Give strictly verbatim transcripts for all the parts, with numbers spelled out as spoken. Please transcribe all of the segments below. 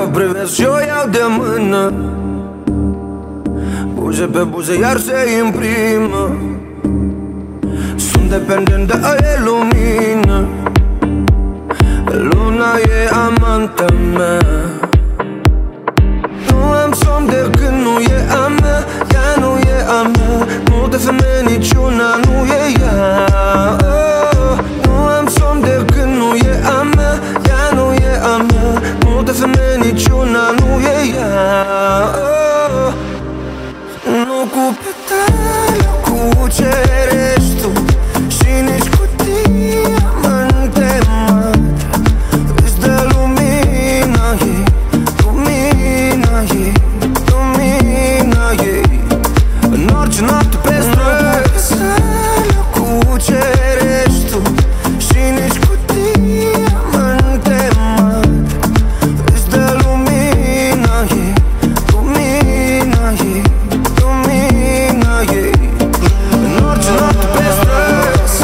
privesc și o iau de mână, buze pe buze iar se imprimă. Sunt dependent de a ei lumină. Luna e amanta mea. Nu am somn de când nu e a mea. Ea nu e a mea. Multe femei, niciuna nu e ea. Oh, nu am somn de când nu e a mea. Ea nu e a mea. Multe femei, niciuna nu e ea. Oh, nu cu petale, cu ce ești tu. Și nici cu diamante mari. Îți dă lumina ei, lumina ei, lumina ei. În orice noapte pe străzi. Cu ce ești tu. Și nici cu diamante mari. Îți dă lumina ei, lumina ei, lumina ei. În orice noapte pe străzi.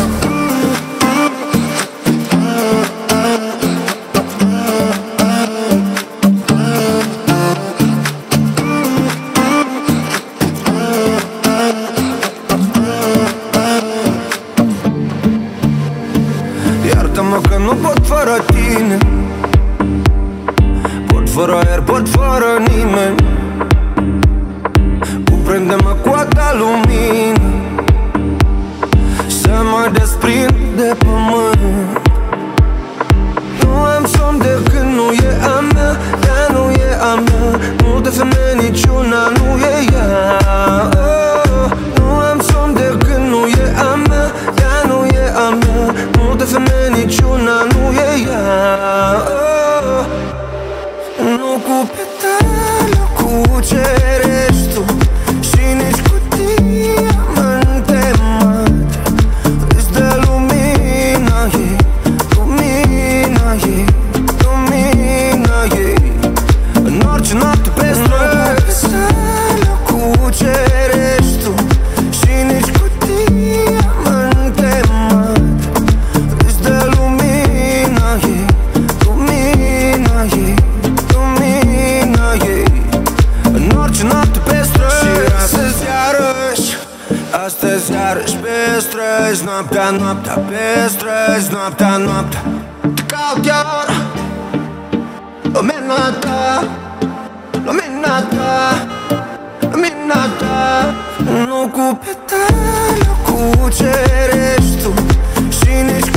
Iartă-mă că nu pot fără tine. Pot fără aer, pot fără nimeni. Cuprinde-mă cu a ta lumină. Să mă desprind de pământ. Nu am somn de când nu e a mea. Ea nu e a mea. Multe femei, niciuna nu e ea. Oh, nu am somn de când nu e a mea. Ea nu e a mea. Multe femei, niciuna nu e ea. Oh, nu cu petale, cu ce ești tu. Și nici cu diamante mari. Îți dă lumina ei, lumina ei, lumina ei. În orice noapte pe străzi. Cu ce ești tu. Și nici cu diamante mari. Îți dă lumina ei, lumina ei, lumina ei. În orice noapte pe străzi. Și astăzi iarăși, astăzi iarăși pe străzi. Noaptea, noaptea pe străzi. Noaptea, noaptea te caut iar. Lumina ta, lumina ta, lumina ta. Nu cu petale, cu ce ești tu. Și nici